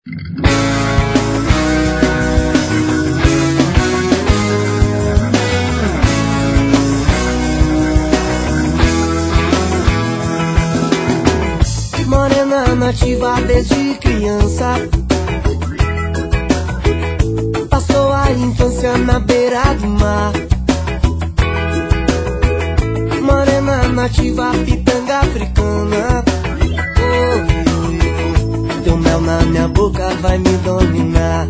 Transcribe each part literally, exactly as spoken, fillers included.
Morena nativa desde criança, passou a infância na beira do mar. Morena nativa, pitanga africana. Oh, oh, oh. Teu mel na minha boca vai me dominar.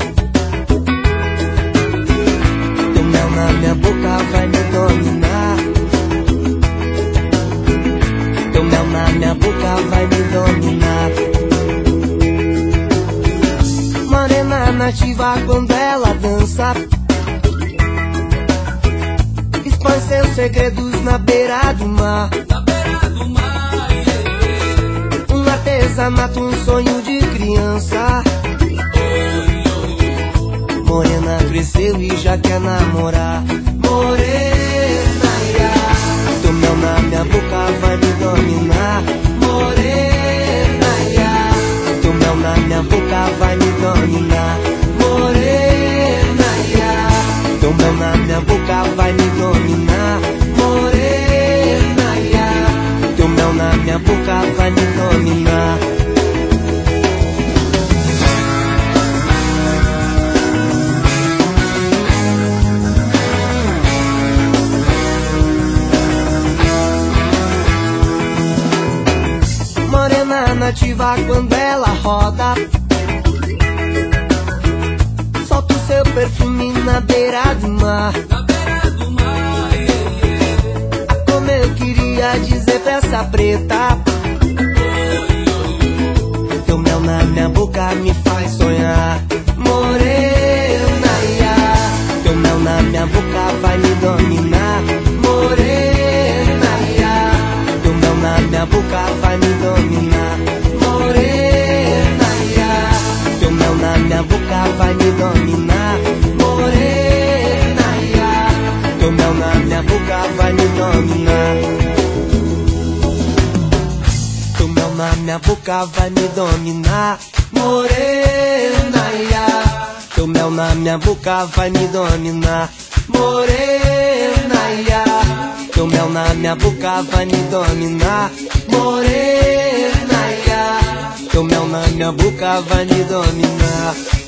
Teu mel na minha boca vai me dominar. Teu mel na minha boca vai me dominar. Morena nativa, quando ela dança, expõe seus segredos na beira do mar. Na beira do mar, yeah, yeah. Um artesanato, um sonho de criança. Morena cresceu e já quer namorar. Morena, yeah. Teu mel na minha boca vai me dominar. Morena, yeah. Teu mel na minha boca vai me dominar. Morena, yeah. Teu mel na minha boca vai me dominar. Morena, yeah. Teu mel na minha boca vai me dominar. Morena nativa, quando ela roda, solta o seu perfume na beira do mar. Na beira do mar, yeah, yeah. Como eu queria dizer pra essa preta, teu mel na minha boca me faz sonhar. Morena, yeah. Teu mel na minha boca vai me dominar. Morena, yeah. Teu mel na minha boca vai me dominar. Morena, yeah. Teu mel na minha boca vai me dominar. Morena, yeah. Teu mel na minha boca vai me dominar. Teu mel na minha boca vai me dominar. Morena, yeah. Teu mel na minha boca vai me dominar. Morena, yeah. Teu mel na minha boca vai me dominar. Morena, yeah. Teu mel na minha boca vai me dominar.